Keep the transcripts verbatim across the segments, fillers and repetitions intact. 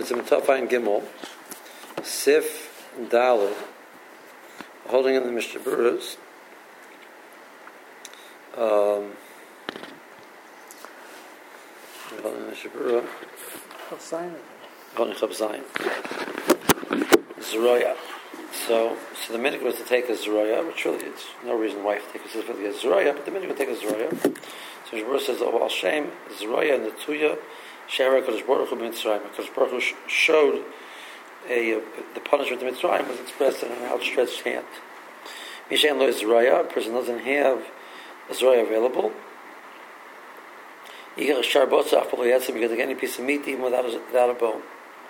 it's a Mitafai and Gimel, Sif Daled, holding in the Mishnah Berurah. Um, holding in the Mishnah Berurah. Holding Chav Zayin. Zeroya. So, so the minhag was to take a Zeroya, which really it's no reason why you have to take specifically a Zeroya, but the minhag would take a Zeroya. So the Berurah says, "Oh, Al Shem Zeroya and the Tuya Shehara Kodesh Baruch Hu B'Mitzrayim." Kodesh Baruch Hu showed a, uh, the punishment of Mitzrayim was expressed in an outstretched hand. Mishain lo Zeroya, a person doesn't have a Zeroya available. You get a sharbotza after you get any piece of meat even without a, without a bone.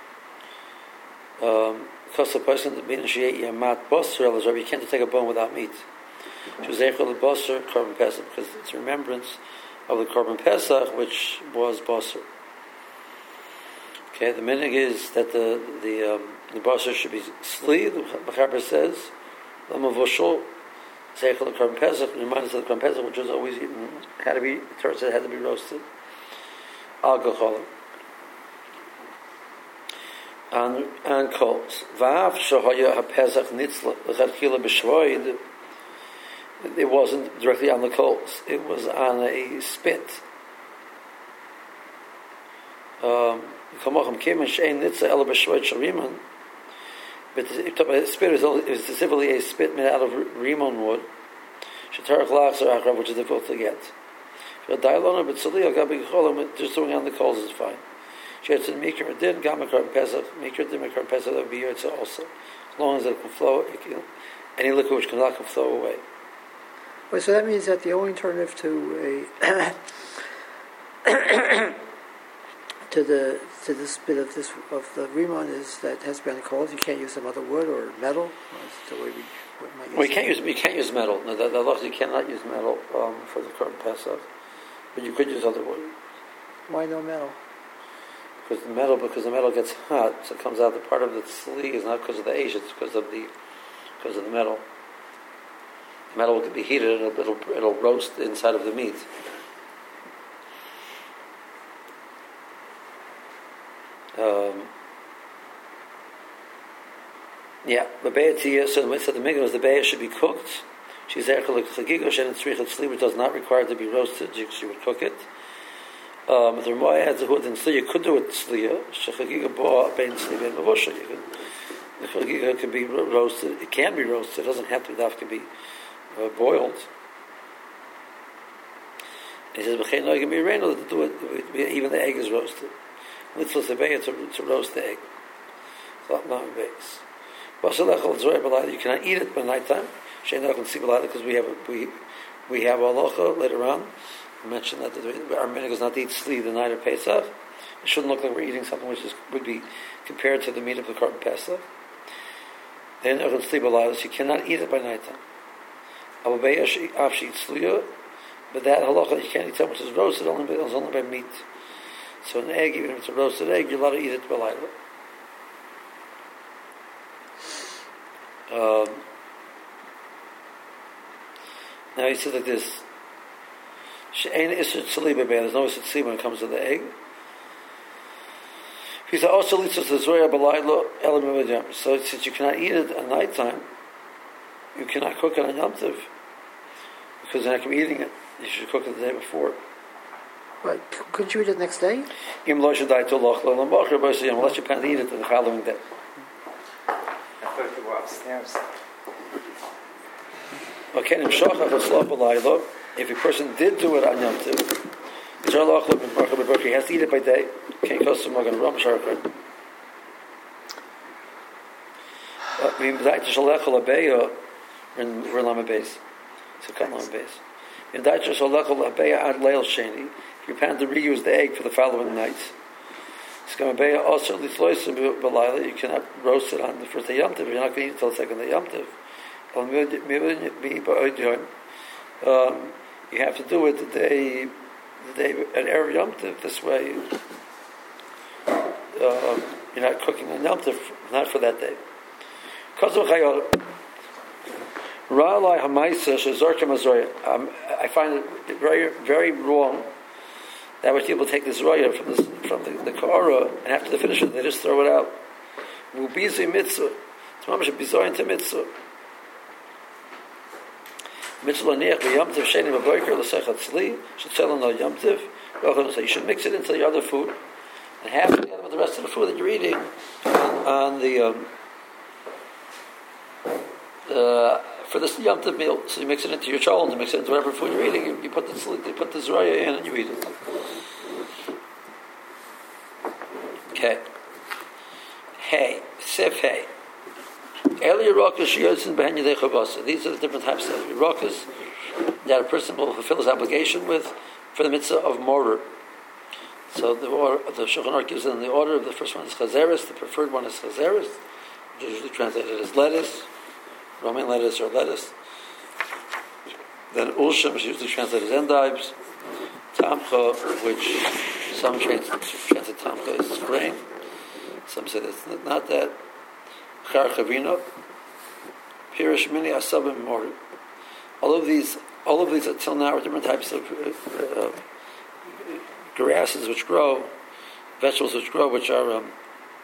Um, because the person being shiyat yamat bosser el you can't take a bone without meat. Shuzeichel bosser korban pesach because it's a remembrance of the korban pesach which was bosser. Okay, the minhag is that the the um, the bosser should be sli. The Mechaber says l'mavoshol zeichel the korban pesach reminds us of the korban pesach which was always eaten had to be turns it had to be roasted. Alcohol. And and coals. Vav shohaya hapezach nitzla l'chadchila b'shvoid. It wasn't directly on the coals. It was on a spit. Um, Kamacham kim and shein nitzla ela b'shvoid shariman. But the spit is is specifically a spit made out of rimon wood. Shetarach lachs or akrav, which is difficult to get. Just throwing on the coals is fine. She had to make her did gamma korban pesach, make her did make her pesach that would be yotza also, as long as it can flow. It can, any liquid which cannot can flow away. Well, so that means that the only alternative to a to the to this bit of this of the rimon is that it has to be on the coals. You can't use some other wood or metal. That's the way we. Might well, you can't use you can't use metal. No, the, the, you cannot use metal um, for the korban pesach, but you could use other wood. Why no metal? Because the metal, because the metal gets hot, so it comes out. The part of the tzli is not because of the ash; it's because of the because of the metal. The metal can be heated, and it'll it'll, it'll roast inside of the meat. Um, yeah, the be'atiyah. So the so the mitzvah was the be'ah should be cooked. She's erchel chagiga shen tzrichat tzli, which does not require to be roasted. She would cook it. Um, the Ramah adds a hood and tzliya could do it tzliya. Shechagiga bo bein tzli bein mavosha. The chagiga can be roasted. It can be roasted. It doesn't have to. It have to be uh, boiled. And he says b'chein no can be reino to do it. Even the egg is roasted. Mitzvah sebeya to to roast the egg. Not not base. Basalechol zoy balad. You cannot eat it by nighttime. Shein no can see balad because we have we we have halacha later on. I mentioned that the, our minhag is not to eat tzli the night of Pesach. It shouldn't look like we're eating something which is, would be compared to the meat of the korban Pesach. Then you cannot eat it by nighttime. But that halacha you can't eat something which is roasted only by, only by meat. So an egg, even if it's a roasted egg, you're allowed to eat it by laila. Um, now he says like this. There's no isur tzli when it comes to the egg. He said, "Also, so since you cannot eat it at night time, you cannot cook it on Yom Tov because you're not going to be eating it. You should cook it the day before." Right? Couldn't you eat it the next day? Unless you plan to eat it the following day. I thought you were upstairs. Okay, if a person did do it on Yom Tov, he has to eat it by day. Can't cost him going to rum sharkar. I mean, that just alechol abeya in Rama base. So cut Lama base. In that just alechol abeya ad leil sheni. If you plan to reuse the egg for the following night, skamabeya also litloisim b'layla. You cannot roast it on the first day Yom Tov. You're not going to eat it until the second day Yom Tov. Um, you have to do it the day, the day at Erev Yom Tov. This way, uh, you're not cooking on Yom Tov, not for that day. Um, I find it very, very wrong That way people take this raya from the from the, the kara, and after they finish it, they just throw it out. Mubizu mitzvah. It's mamish a bizoyin to mitzvah. Mitzvah niach b'yamtiv sheni b'boiker l'sechat tzli shetzelen no yamtiv. So you should mix it into the other food, and half together with the rest of the food that you're eating on, on the um, uh, for this yamtiv meal. So you mix it into your cholent, you mix it into whatever food you're eating. You, you put the you put the zraya in, and you eat it. Okay. Hey, sif hey. Earlier rokas shiyotzin behen yedei chavasa. These are the different types of rokas that a person will fulfill his obligation with for the mitzvah of mortar. So the order, the Shulchan Aruch gives in the order of the first one is chazeres, the preferred one is chazeres, which is usually translated as lettuce, romaine lettuce or lettuce. Then ulshim, which is usually translated as endives. Tamcha, which some translate tamcha is grain. Some say that's not that. Char chavino, pirish mini asabim mortar. All of these, all of these until now are different types of uh, uh, grasses which grow, vegetables which grow, which are um,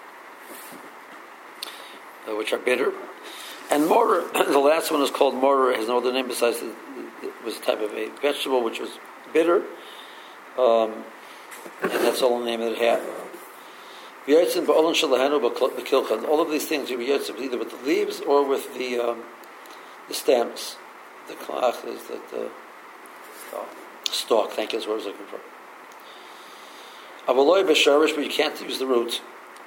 uh, which are bitter. And mortar, the last one is called mortar. It has no other name besides the, it was a type of a vegetable which was bitter, um, and that's all the name that it had. All of these things you either with the leaves or with the um, the stems. The klach is the, the oh, stalk. Thank you. That's what I was looking for. Avaloy b'sharish, but you can't use the roots.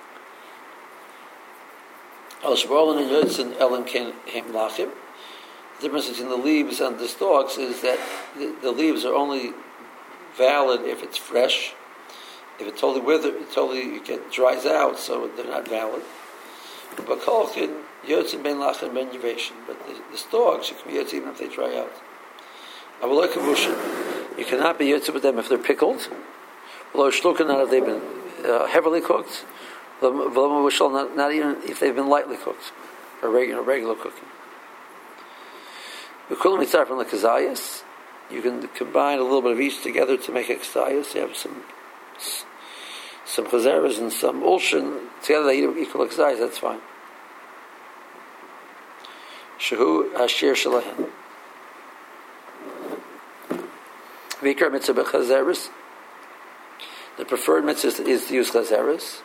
Al shbarolin and yotzin elim ken hem lachim. The difference between the leaves and the stalks is that the, the leaves are only valid if it's fresh. If it totally withers, it totally it get, dries out, so they're not valid. But kolchin yotzin ben lachim ben yivation. But the, the stalks you can be yotzin even if they dry out. Avaloy kavushin, you cannot be yotzin with them if they're pickled. Not if they've been uh, heavily cooked, not, not even if they've been lightly cooked, or regular regular cooking. You can combine a little bit of each together to make a kazayas. You have some some chazeres and some ulshin together. They equal kazayas. That's fine. Shehu ashir shalahem. Vikar mitzvah chazeres. The preferred mitzvah is to use chazeres.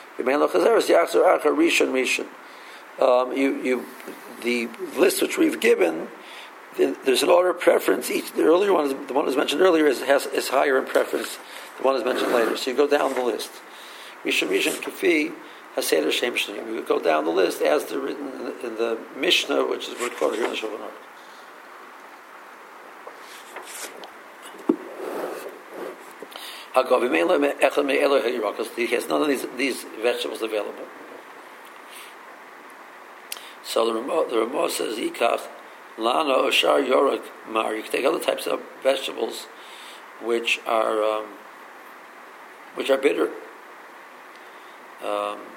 Um, you, you, the list which we've given, there's an order of preference. Each the earlier one, is, the one that was mentioned earlier, is has is higher in preference. The one is mentioned later. So you go down the list. Rishon Rishon Kafi Haseder Shem Shneim. You go down the list as they're written in the, in the Mishnah, which is recorded here in the Shulchan Aruch. He has none of these these vegetables available. So the Ramah, the Ramah says, "Ikach lana oshar yorak mar." You can take other types of vegetables, which are um, which are bitter. Um,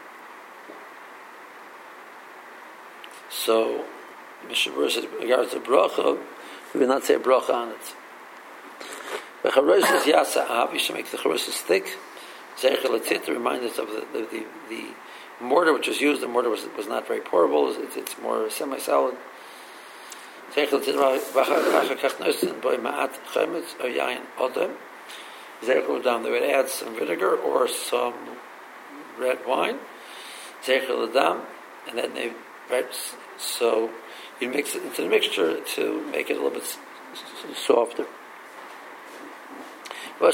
so Mishabur says, regards to bracha, we will not say bracha on it. The charosis yasa'av, you should make the charosis thick. Zeicher letit, to remind us of the, the, the, the mortar which was used. The mortar was was not very pourable. It's, it's more semi-solid. Zeicher letit v'achar kach nosin boi ma'at chemetz or yayin odem. Zeicher down, they would add some vinegar or some red wine. Zeicher ledam, and then they right. So you mix it into the mixture to make it a little bit softer. The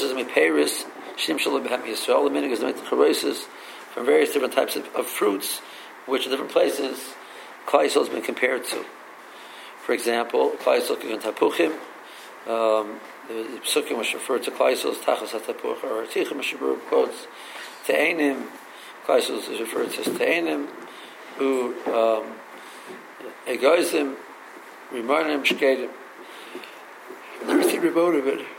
meaning is to make the charosis from various different types of, of fruits, which in different places Klaisel has been compared to. For example, Klaisel and tapuchim, um, the psukim which refer to Klaisel as tachas hatapuch, or tichim which quotes te'enim. Klaisel is referred to as te'enim, who um, egoizim, rimonim, shkedim. Everything remote of it.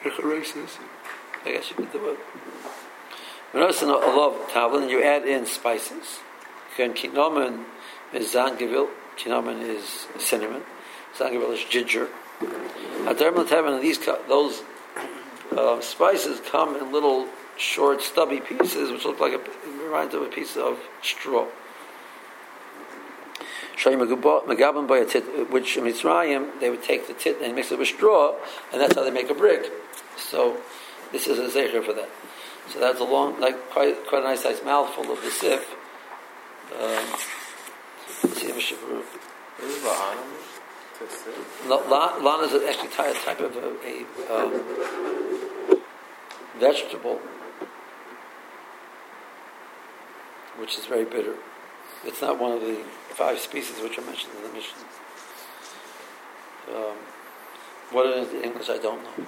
I guess you put the word. When I a love tavlin, you add in spices. Kinomen is zangevil. Kinomen is cinnamon. Zangevil is ginger. At the and these those uh, spices come in little short stubby pieces which look like a reminds of a piece of straw. Which in Mitzrayim they would take the tit and mix it with straw, and that's how they make a brick. So this is a zecher for that. So that's a long, like quite quite a nice sized mouthful of the sif. Um, let's see if Lana is actually a type of a, a um, vegetable, which is very bitter. It's not one of the five species which are mentioned in the Mishnah. Um, what it is in English, I don't know.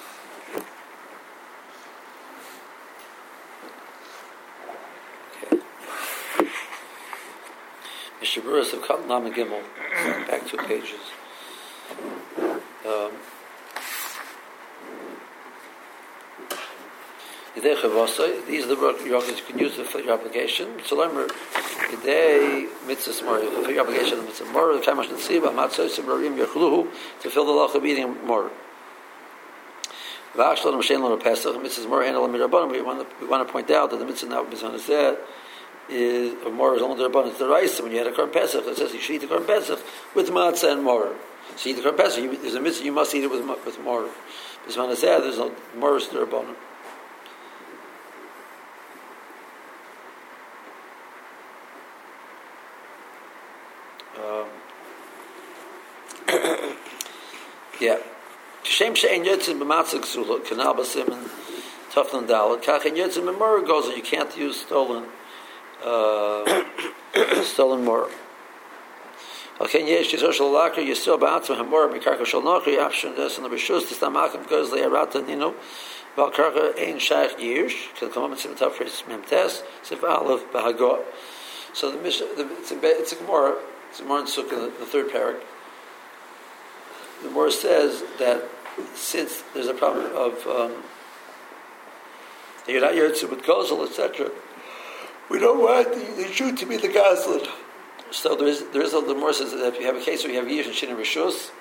Okay. Mishaburas of Katan Lam and Gimel. Back two pages. Um, These are the work you can use to fill your obligation. So learn today mitzvah more to fill your obligation of mitzvah more. The kamash nesiba matzah simrarim yachluhu to fill the lach of eating more. V'ashlan m'shein lo pesach mitzvah more and l'mirabban. We want to we want to point out that the mitzvah now mitzvah said is more is only the rabban. It's the rice when you had a korban pesach. It says you should eat the korban pesach with matzah and more. So you eat the korban pesach. There's a mitzvah you must eat it with with more. Mitzvah said there's no more is the rabban. Yeah. Shem she'en yotzim b'matzah ksula, kanal b'simen, taflan dalet. Kach en yotzim b'morah goes that you can't use stolen, uh, stolen morah. Okay, yesh yisor shel lakar yisor ba'atzim hamorah b'karka shel nochri afshin des and the b'shus t'stamakim because they are rata nino b'karka ein shaykh yish can come up and sim tafris memtes sif aleph b'hagor. So the mission, it's a it's a gemara, it's a gemara in Sukkah, the third parak. The Gemara says that since there's a problem of um, you're not yotze with gozel, et cetera, we don't want the, the Jew to be the gazlan. So there is there is a, the Gemara says that if you have a case where you have yish and shin and rishus,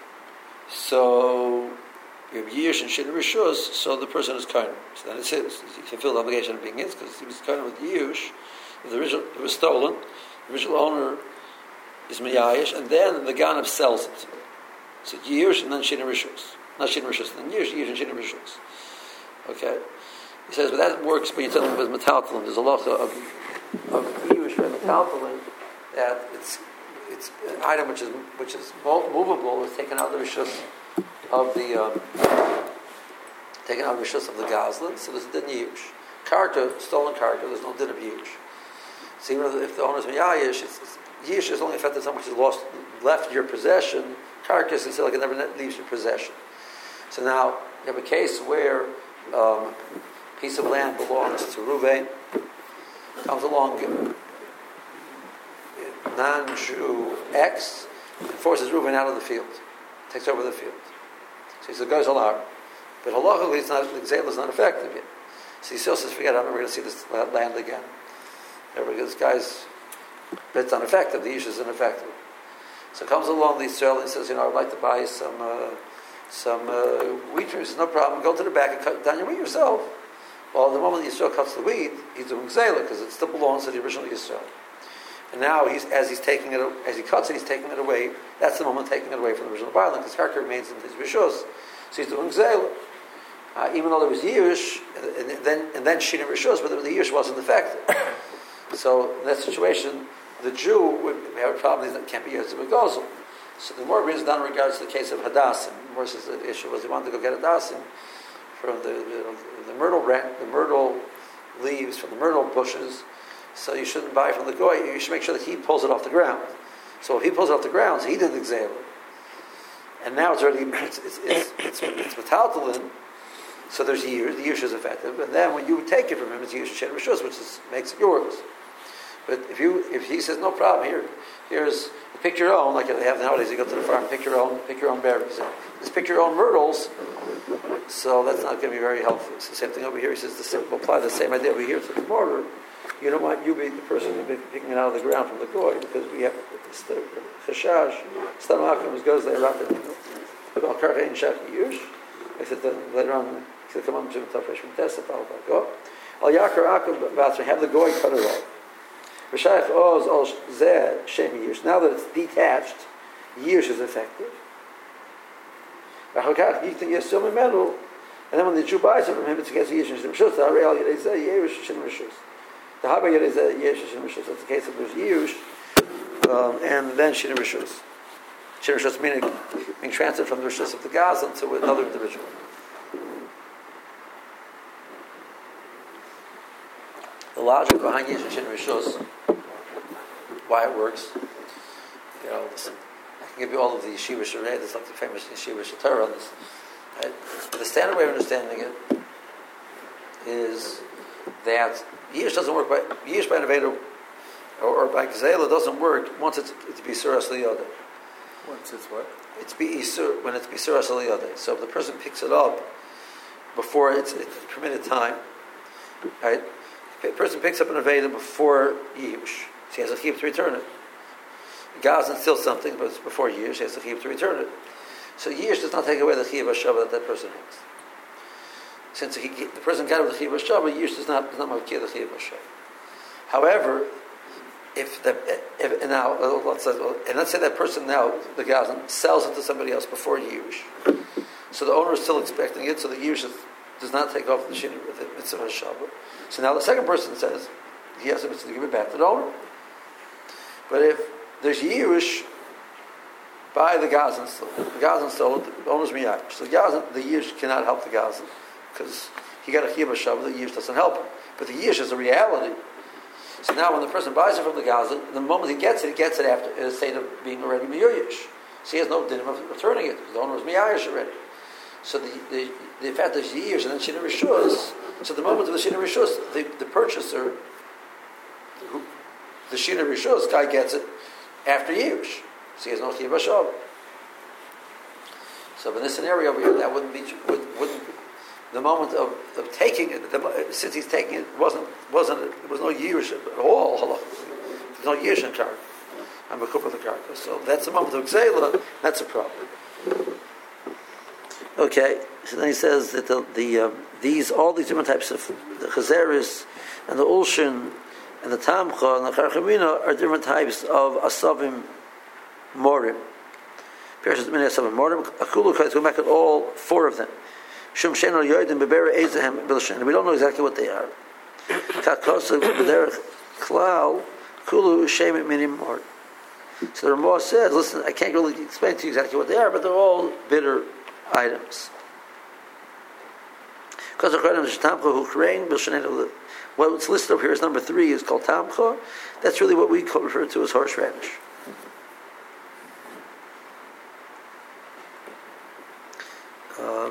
so you have yish and shin and rishus, so the person is kind. So then it's his. He fulfilled the obligation of being his because he was kind with yish. If the original it was stolen, the original owner is miyayish, and then the ganav sells it. So Yish and then Shin and Rishus. Not Shin and Rishus, then Yish, Yish and Shin and Rishus. Okay? He says, but that works when you're telling with metaltalin. There's a lot of, of Yish and metaltalin that it's it's an item which is which is movable, is taken out of the Rishus of the um, taken out of the Rishus of the Gazlan, so there's a din Yish. Karka, stolen Karka, there's no din of Yish. So even if the owner's Miyayish, it's, it's, Yish is only affected something which is lost left your possession. Carcass is like it never leaves your possession. So now you have a case where um, a piece of land belongs to Reuven, comes along non-Jew X, and forces Reuven out of the field, takes over the field. So he says, goes alar. But halachically, it's not, the example is not effective yet. So he still says, forget it, I'm never going to see this land again. This guy's, but it's ineffective, the issue is ineffective. So comes along the Israel and says, you know, I'd like to buy some uh, some uh, wheat. He says, no problem, go to the back and cut down your wheat yourself. Well, the moment the Israel cuts the wheat, he's doing zayla because it still belongs to the original Israel. And now, he's as he's taking it, as he cuts it, he's taking it away. That's the moment taking it away from the original violin because Karka remains in his rishus. So he's doing zayla. Uh, even though there was yish, and, and then and then shin and rishus, but the yish wasn't effective. So in that situation, the Jew would have a problem that can't be used with gozel. So the more reason done in regards to the case of Hadassim. The more says the issue was he wanted to go get Hadassim from the, the, the myrtle branch, the myrtle leaves from the myrtle bushes. So you shouldn't buy from the goy. You should make sure that he pulls it off the ground. So if he pulls it off the ground, so he did the exam. And now it's already it's it's it's, it's, it's metaltalin. So there's yish, the yish is effective. And then when you take it from him, it's yish shen rishus, which is, makes it yours. But if you if he says no problem, here here's pick your own, like they have nowadays. You go to the farm, pick your own, pick your own berries. Just pick your own myrtles. So that's not going to be very helpful. It's the same thing over here. He says the same, we'll apply the same idea over here to the mortar. You don't want you be the person who be picking it out of the ground from the goy because we have the chashash stamachim goes there. I said later on So come on, Jim Tafresh from Tessa, go. Al Yakar Akab Batsra, have the goy cut it off. V'shayach oz al zeh shem yish. Now that it's detached, yish is effective. V'chakach yitin yesum metal, and then when the Jew buys it from him, it's against yish and shemshus. The hareal yedezeh yish shem rishus. The haber yedezeh yish shem rishus. That's the case of there's yish, um, and then shem rishus. Shem rishus meaning being transferred from the rishus of the Gazan to another individual. The logic behind Yish and Shin Rishus, why it works, you know, listen, I can give you all of the Yeshiva Sharei, that's like the famous Yeshiva Shatar on this. Right? But the standard way of understanding it is that Yish doesn't work by, Yish by Nevedo or, or by Gazela doesn't work once it's, it's B'Isuras Liyodeh. Once it's what? It's B'Isur, when it's B'Isuras Liyodeh. So if the person picks it up before it's, it's permitted time, right? A person picks up an Aveda before Yish. She has a chiyuv to return it. Gazan steals something, but it's before Yish. She has a chiyuv to return it. So Yish does not take away the chiyuv hashava that that person has. Since he, the person got with the chiyuv hashava, Yish does not does not make the chiyuv hashava. However, if the if, and now let's say, and let's say that person now the Gazan sells it to somebody else before Yish, so the owner is still expecting it. So the Yish does not take off the shini with the mitzvah hashava. So now the second person says he has a mitzvah to give it back to the owner. But if there's Yirush by the Gazan still, the Gazan still, the owner's miyayish. So the Gazan, the Yirush cannot help the Gazan because he got a chiyuv hashava, the Yirush doesn't help him. But the Yirush is a reality. So now when the person buys it from the Gazan, the moment he gets it, he gets it after in a state of being already miyayish. So he has no din of returning it. The owner is miyayish already. So the the, the fact that there's Yirush and then Shina Rishus. So the moment of the Shina Rishus, the, the purchaser, who, the Shina Rishus guy gets it after Yirush. So he has no chiyuv hashava. So in this scenario over here, that wouldn't be would, wouldn't the moment of, of taking it. The, since he's taking it, wasn't wasn't there was no Yirush at all. There's no Yirush in karka. I'm a couple of the karka. So that's the moment of Gzela. That's a problem. Okay, so then he says that the, the um, these all these different types of the chazeris and the ulshin and the tamcha and the charchamina are different types of asavim morim. Parashas many asavim morim. Akulu kais go back at all four of them. Shum sheno yoydim bebera ezahem bilshin. We don't know exactly what they are. Kakosa b'derech klal kulu shemet minim morim. So the Ramah says, listen, I can't really explain to you exactly what they are, but they're all bitter items. Because what's listed over here is number three is called tamcha. That's really what we refer to as horseradish. Um,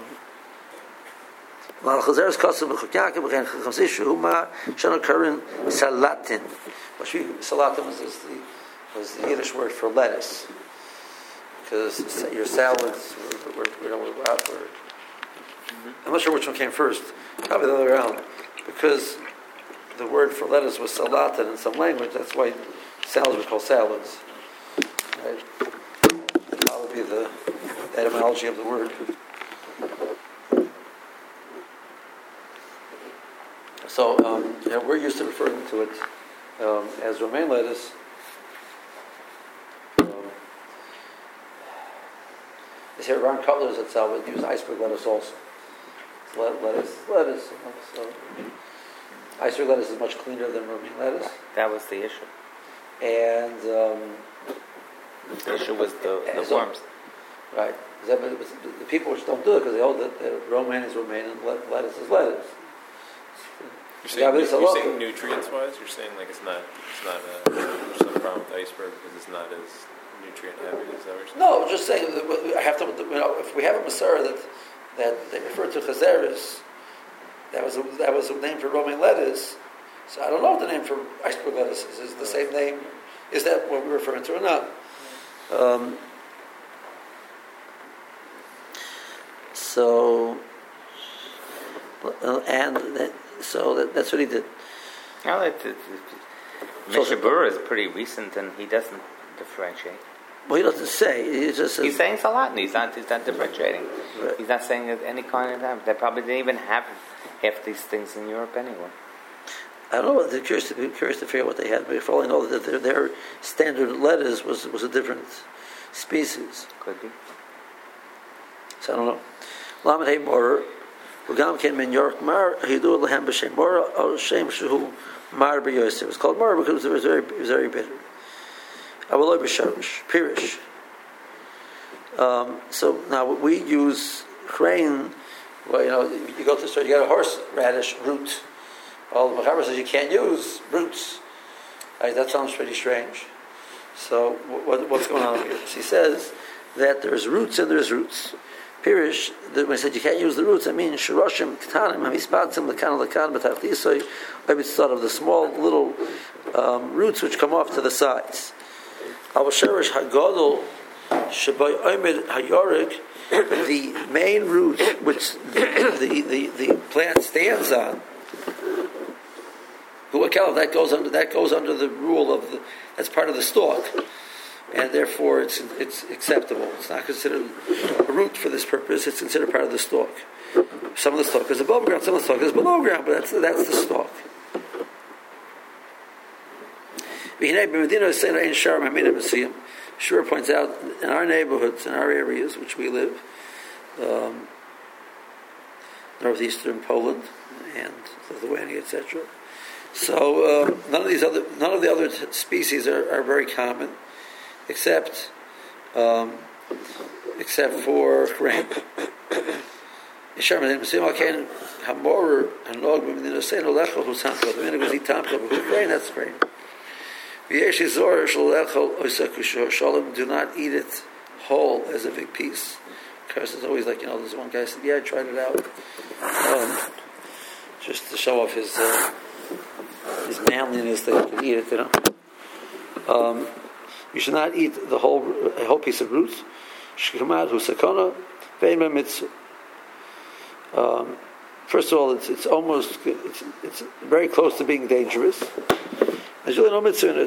salatin. Salatin was the, was the Yiddish word for lettuce. Because your salads were, were, were, were, were out. Were, I'm not sure which one came first. Probably the other way around. Because the word for lettuce was salatin in some language. That's why salads were called salads. Right? That would be the etymology of the word. So um, you know, we're used to referring to it um, as romaine lettuce. This here around Cutler's itself would use iceberg lettuce also. Let, lettuce, lettuce. So iceberg lettuce is much cleaner than romaine lettuce. That was the issue. And um, the issue was the, the so, worms. Right. That, the people which don't do it because they hold that, that romaine is romaine and lettuce is lettuce. You're saying, you're saying nutrients-wise, you're saying like it's not, it's not a, there's no problem with iceberg because it's not as nutrient heavy. Is that what you're saying? No, just saying. I have to. You know, if we have a Masara that that they refer to chazeres, that was a, that was a name for romaine lettuce. So I don't know what the name for iceberg lettuce is. Is it the same name? Is that what we're referring to or not? Um, so uh, and that, so that, that's what he did. Well, it, it, it, Mishabura is pretty recent, and he doesn't differentiate. Well, he doesn't say. He just says, he's saying salat, and he's not. He's not differentiating. Right. He's not saying that any kind of them. They probably didn't even have half these things in Europe anyway. I don't know. They're curious to, curious to figure out what they had, but for all I know, that their, their standard lettuce was was a different species. Could be. So I don't know. Lamed Hey Morer, Ugam came in York Mar. Hidu Lehem B'Shem Morer Al Shem Shehu Mar B'Yosef. It was called Morer because it was very, it was very bitter. Avaloi B'Sharish Pirish. Um, so now we use grain. Well, you know, you go to the store, you got a horseradish root. Well, the Mechaber says you can't use roots. Right, that sounds pretty strange. So what, what's going on here? So he says that there's roots and there's roots. Pirish, when he said you can't use the roots, I mean Shirashim Ketanim, Hamispatzim, Lekan Lekan, Betachlisoy, maybe it's thought of the small little um, roots which come off to the sides. Al Shirish Hagadol Shabai Omed Hayorik, the main root which the, the, the, the plant stands on. That goes under that goes under the rule of the that's part of the stalk, and therefore it's it's acceptable. It's not considered a root for this purpose. It's considered part of the stalk. Some of the stalk is above ground, some of the stalk is below ground, but that's that's the stalk. Shur points out in our neighborhoods, in our areas which we live, um, northeastern Poland and Lithuania, et cetera. So uh, none of these other, none of the other t- species are, are very common, except, um, except for grain. That's grain. Do not eat it whole as a big piece. Because it's always like, you know, there's one guy said, yeah, I tried it out, um, just to show off his. Uh, his manliness that you can eat it, you know. Um, you should not eat the whole a whole piece of roots. Um, first of all, it's it's almost it's, it's very close to being dangerous. There's really no mitzvah in it.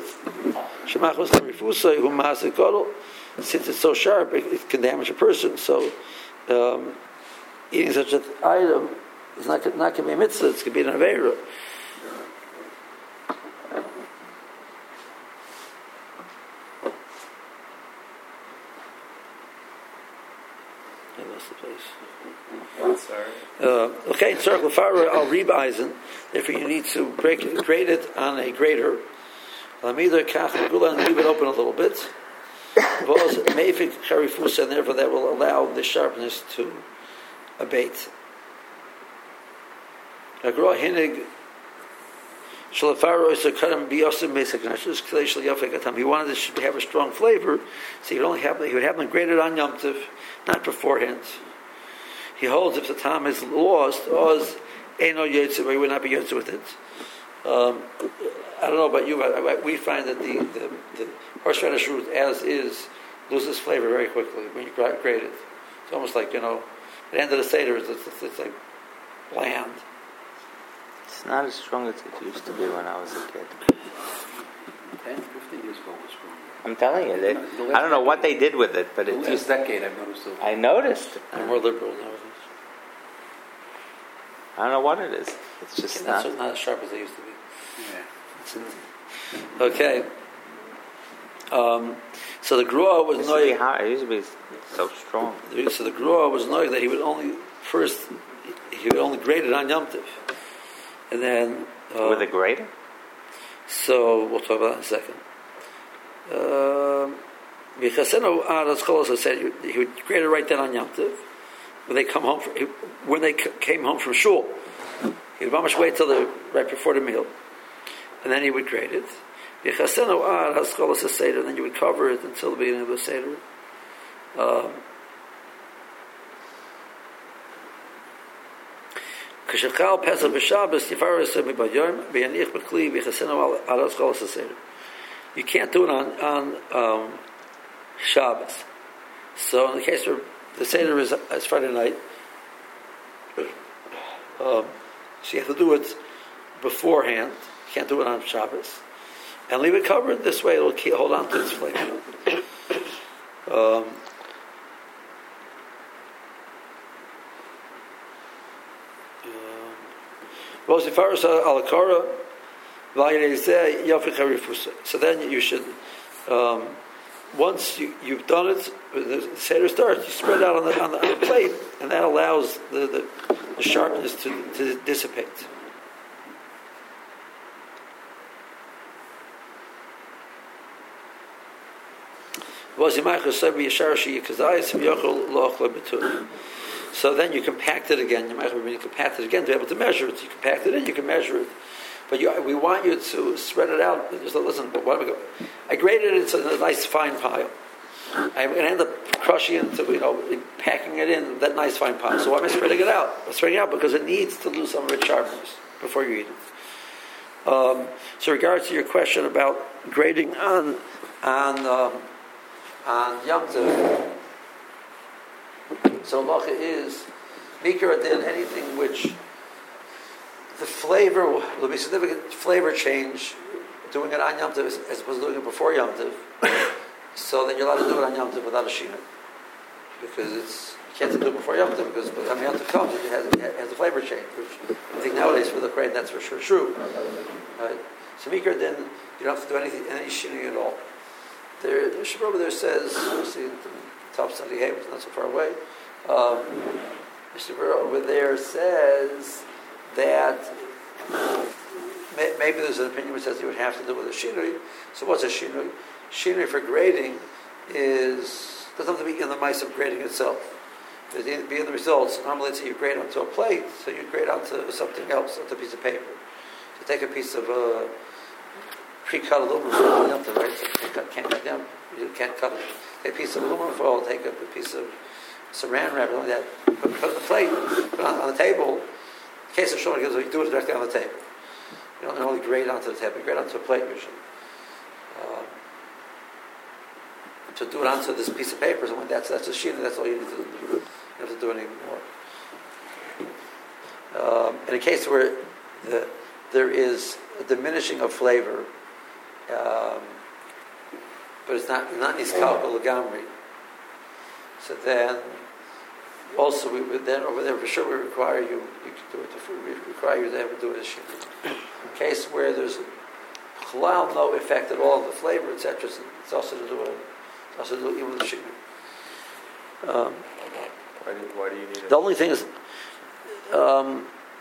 Since it's so sharp, it, it can damage a person. So, um, eating such an item is not not going to be a mitzvah. It's going to be an aveira. Uh, okay, in circle far al rib eisen. Therefore, you need to break it, grate it on a grater. Lamida kach megula and leave it open a little bit. Vos meifik charifus, and therefore that will allow the sharpness to abate. Agro hinig shalafaro is a karam biyosim basic nashus klei yafikatam. He wanted it to have a strong flavor, so he would only have he would have them grated on Yom Tov, not beforehand. He holds if the time is lost, Oz Eino Yotze, we would not be Yotze with it. Um, I don't know about you, but we find that the, the, the horseradish root, as is, loses flavor very quickly when you grate it. It's almost like, you know, at the end of the Seder, it's, it's, it's like bland. It's not as strong as it used to be when I was a kid. ten, fifteen years ago was strong. I'm telling you, they, I don't know what they did with it, but it the last decade I've noticed. I noticed. They're more liberal nowadays. I don't know what it is. It's just it's not, not, not as sharp as they used to be. Yeah. Okay. Um, so the Grua was it used, to be knowing, hard. It used to be so strong. so the Grua was knowing that he would only first he would only grate it on Yom Tov, and then uh, with a grater. So we'll talk about that in a second. Because um, said he would grate it right then on Yom Tov. When they come home, from, when they came home from shul, he would almost wait till the right before the meal, and then he would grate it. And then you would cover it until the beginning of the seder. Um, you can't do it on on um, Shabbos. So in the case where the Seder is, is Friday night, um, so you have to do it beforehand. You can't do it on Shabbos. And leave it covered. This way it will keep, hold on to its flavor. Um, um, so then you should, um, once you, you've done it, the Seder starts, you spread out on the, on the, on the plate, and that allows the, the, the sharpness to, to dissipate. So then you compact it again. You might have to compact it again to be able to measure it. You compact it in, you can measure it. But you, we want you to spread it out. Just listen, but what am I going? I graded it into a nice fine pile. I'm going to end up crushing it into, you know, packing it in that nice fine pile. So why am I spreading it out? I'm spreading it out because it needs to lose some of its sharpness before you eat it. Um, so, in regards to your question about grading on on um, on Yom Tov, so halacha is mikra din anything which the flavor will be significant flavor change doing it on Yom Tov as opposed to doing it before Yom Tov. So then you're allowed to do it on Yom Tov without a shina, because it's you can't do it before Yom Tov because by the time Yom Tov comes it has, it has a flavor change, which I think nowadays for the Kohen that's for sure true. Right? So mikra then you don't have to do anything any shina at all. There, the Shabbat over there says, see the top study hey, it's not so far away. Um, the Shabbat over there says that may, maybe there's an opinion which says you would have to do with a shinui. So what's a shinui? Shinui for grading is doesn't have to be in the mice of grading itself. It be in the results. Normally, it's you grade onto a plate, so you grade onto something else, onto a piece of paper. So take a piece of uh, pre-cut aluminum foil, right? So you can't, can't cut down. You can't cut it. Take a piece of aluminum foil, take a piece of saran wrap, like that. Put it on the plate, put it on, on the table. In case of showing, you do it directly on the table. You don't normally grade onto the table. You grade onto a plate usually. Um, to do it onto this piece of paper, so when that's that's a sheet, and that's all you need to do. You don't have to do anything more. Um, in a case where the, there is a diminishing of flavor, um, but it's not not niskalkal legamri, so then also we would then over there for sure we require you you can do it to, we require you to have to do it as sheet. In a case where there's halal no effect at all on the flavor, et cetera, it's also to do it. Also, do even with the shikna. Um, why, do, why do you need it? The only thing is, um,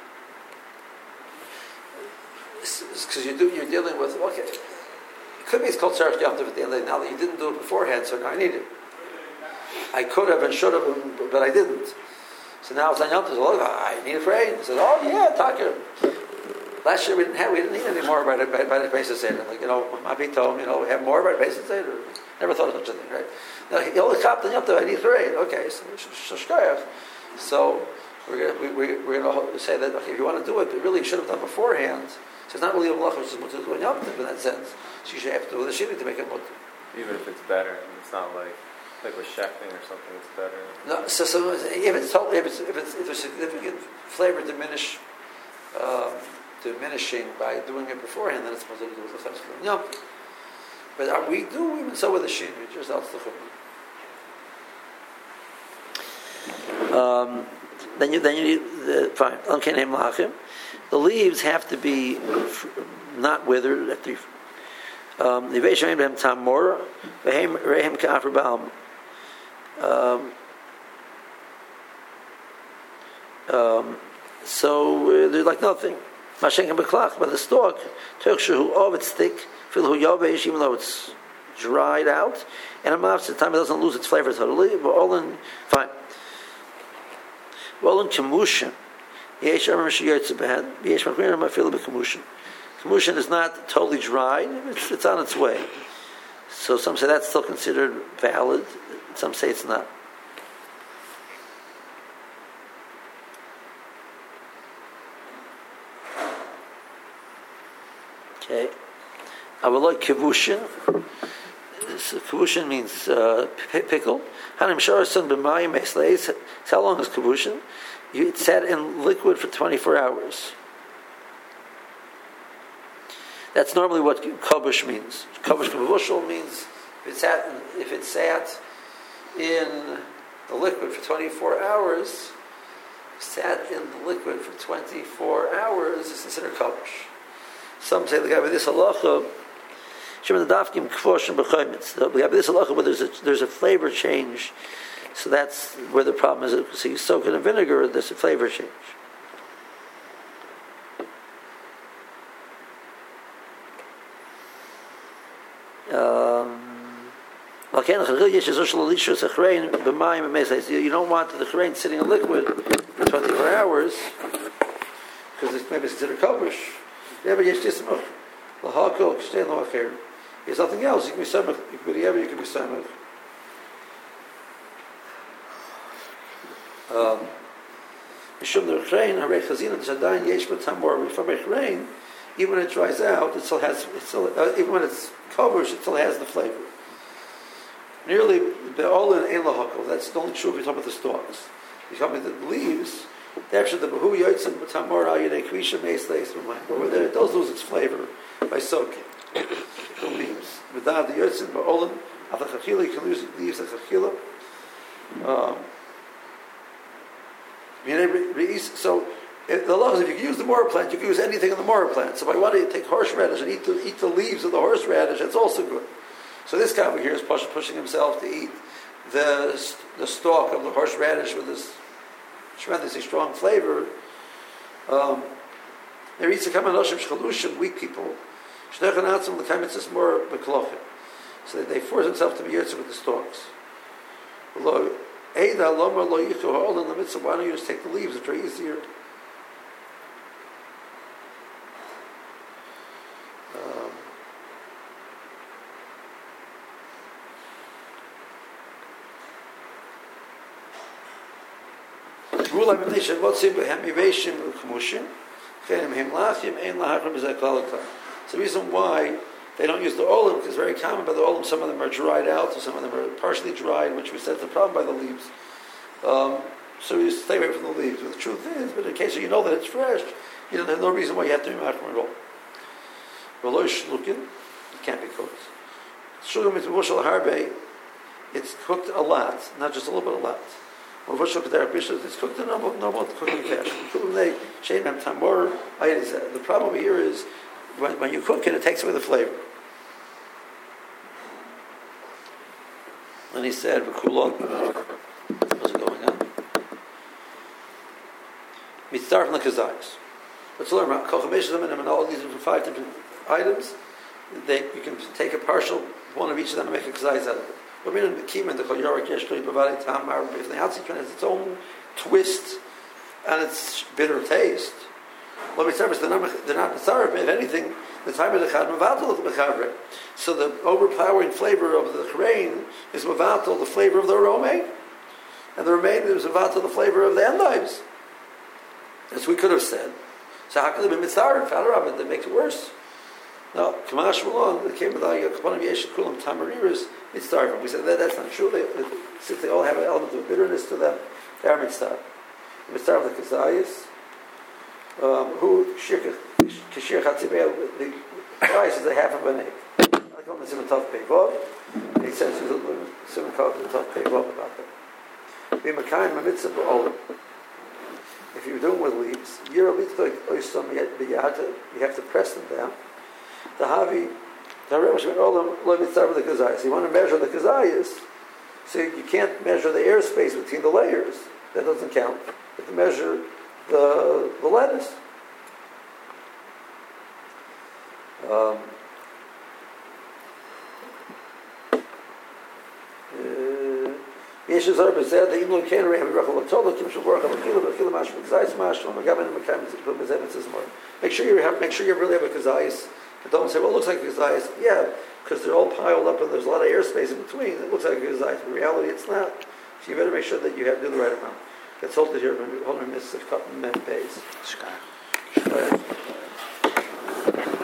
because you do, you're dealing with okay. It could be it's called tzarich yom tov at the end of the day. Now that you didn't do it beforehand, so now I need it. I could have and should have, but I didn't. So now it's on yom tov. So look, I need it for eight. I said, oh yeah, taka. Last year we didn't have, we didn't need any more by the by, by the basis seder. Like you know, Mapi told you know, we have more by the basis seder. Never thought of such a thing, right? Now he only copped the yom tov. I need three. Okay, so so we're gonna, we, we, we're going to say that okay, if you want to do it, but really you should have done beforehand. So it's not really a malacha, which is mutter to do in yom tov in that sense. So you should have to do the shini to make it mutter. Even if it's better, it's not like like with shechting or something. It's better. No, so, so if it's totally, if it's if it's if there's significant flavor diminish. Um, diminishing by doing it beforehand, then it's supposed to do with the first one. No. But are we do even so with the shin, we just that's the chum. Um then you then you need the fine. Okay, name lachim. The leaves have to be not withered at the um the Veishim Abraham Tamor, Rehem Rehem Kafir Baum. Um um so uh, they're like nothing. Mashenka beklach, but the stalk, Turkshu of its thick, Phil hu yovesh, even though it's dried out, and a mafs at the time it doesn't lose its flavor totally, but all in fine. All in kemushin. Yesh amar shiyotze behen, yesh makrin mafil bekemushin. Kemushin is not totally dried; it's, it's on its way. So some say that's still considered valid. Some say it's not. Okay, I would like kivushin. Kivushin means uh, pickle. Hanim sharasan b'mayim esleis. How long is kivushin? It's sat in liquid for twenty-four hours. That's normally what kabush means. Kabush kabushal means if it's sat if it's sat in the liquid for twenty-four hours, sat in the liquid for twenty-four hours, is considered kadosh. Some say the guy with this halacha, Shimon the dafkim kvosh and b'chaymitz. The guy with this halacha, where there's a, there's a flavor change, so that's where the problem is. So you soak it in vinegar, there's a flavor change. Um, you don't want the chrein sitting in liquid for twenty-four hours because it's maybe considered kadosh. There's nothing else. You can be samach. You can be ever. You can be samach. Even when it dries out, it still has. It still, uh, even when it's kadosh, it still has the flavor. Nearly the all in ein lahakol. That's only true if you talk about the stalks. You talk about the leaves. They actually the behu yotzim b'tamor al yedei kvisha meis leis b'mayim. But where it does lose its flavor by soaking the leaves. Without the yotzim ba'olim af hachachila, you can lose leaves like hachila. Um, so the law is if you can use the mortar plant, you can use anything in the mortar plant. So if I want to take horseradish and eat the, eat the leaves of the horseradish, that's also good. So this guy over here is pushing himself to eat the the stalk of the horseradish with this tremendously strong flavor. Um, there eats a kamanoshim shchalushim, weak people. Shnechanatzim l'kaimetzis more beklochin. So they force themselves to be yotzer with the stalks. Lo eida lomar lo yichu ha'ol in the mitzvah. Why don't you just take the leaves, which are easier? So the reason why they don't use the olim is very common. By the olim, some of them are dried out, or some of them are partially dried, which we said is the problem by the leaves. Um, so you stay away from the leaves. But the truth is, but in case you know that it's fresh, you don't have no reason why you have to be machmir at all. V'lo shlukin, it can't be cooked. Shlukin means mushal harbe. It's cooked a lot, not just a little bit, a lot. It's cooked in normal, normal cooking fashion. The problem here is when, when you cook it, it takes away the flavor. And he said, what's going on? Mitzvah from the kazayas. Let's learn about Kochamishism and all these different five different items. They, you can take a partial one of each of them and make a kazayas out of it. If the Hatzikin has its own twist and its bitter taste, they're not Mitzaref. If anything, the time of the Chad Mavatal of the Mechabre. So the overpowering flavor of the Chrein is Mavatal, the flavor of the Romaine, and the remainder is Mavatal, the flavor of the endives. As we could have said. So how could they be Mitzaref? That makes it worse. No, Kamash Malon, it came with Kapanim Yesh Kulam Tamariris, Mitzaref. We said that that's not true. They, since they all have an element of bitterness to them, they are Mitzaref. Mitzaref the Kazayas, um, who Kashir Chatzibel, the price is a half of an egg. I call him the Simon Tov Pevov. He says he's a Simon Tov Pevov about that. Be Makaim Mitzvah Ba'olim. If you're doing with leaves, you have to press them down. The Havi, the Rebbe Shemir Olam, let me start with the Kazayas. You want to measure the Kazayas, so you can't measure the airspace between the layers. That doesn't count. You have to measure the the lettuce. Um, Yesh Zar Bezed, the Imlo Ken Rehab Rachel Tola Kim Shavor Khalakila Bakila Mash Kazayas Mash Magaman Makam Bezed more. Make sure you have make sure you really have a Kazayas. But don't say, well, it looks like a Kazayas. Yeah, because they're all piled up and there's a lot of airspace in between. It looks like a Kazayas. In reality, it's not. So you better make sure that you have do the right amount. That's halted here. Hold on, Mister Cotton Men Pays.